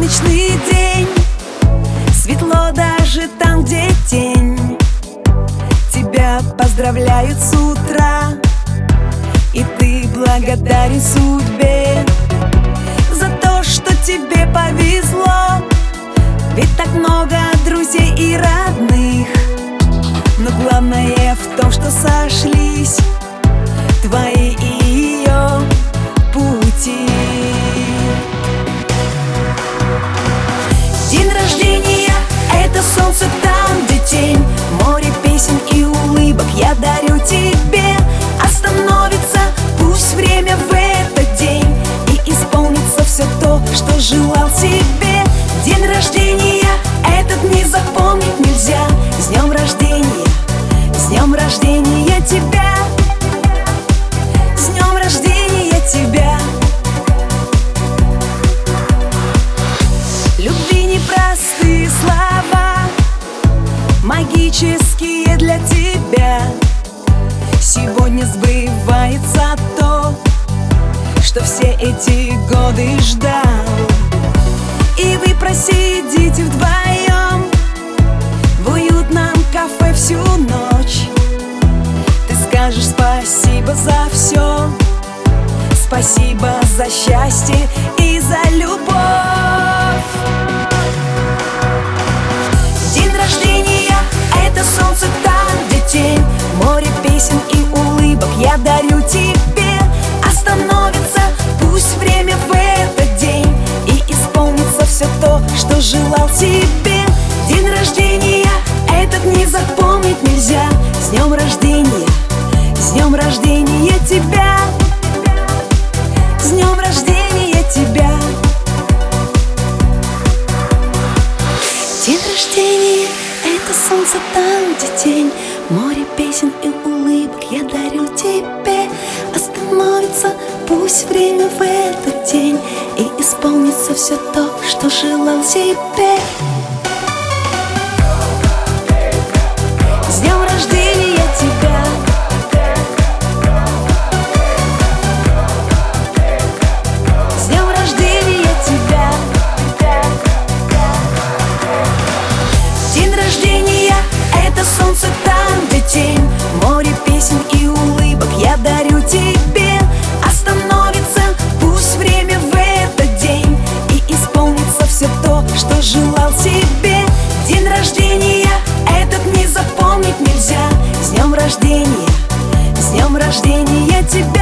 солнечный день, светло даже там, где тень. Тебя поздравляют с утра, и ты благодарен судьбе за то, что тебе повезло. Ведь так много друзей и родных, но главное в том, что сошлись твои и ее пути. День рождения — это солнце там, где тень, море песен и улыбок я дарю тебе. Остановится пусть время в этот день, и исполнится все то, что желал себе. День рождения этот не запомнить нельзя. С днем рождения тебя, с днем рождения тебя. Любви непростые слова, магические для тебя. Сегодня сбывается то, что все эти годы ждал. И вы просидите вдвоем в уютном кафе всю ночь. Ты скажешь спасибо за все, спасибо за счастье и за любовь. День рождения — это солнце там, где тень, море песен и улыбок я дарю тебе. Остановится пусть время в этот день, и исполнится все то, что желал себе. День рождения этот не запомнить нельзя. С днем рождения тебя, с днем рождения тебя. День рождения — это солнце там, где тень, море песен и улыбок я дарю тебе. Остановится пусть время в этот день, и исполнится все то, что желал себе. С днем рождения тебя, с днем рождения тебя. День рождения — это солнце там, где тень, море песен и улыбок я дарю тебе. Остановится пусть время в этот день, и исполнится все то, что желал себе. День рождения этот не запомнить нельзя. С днем рождения тебя.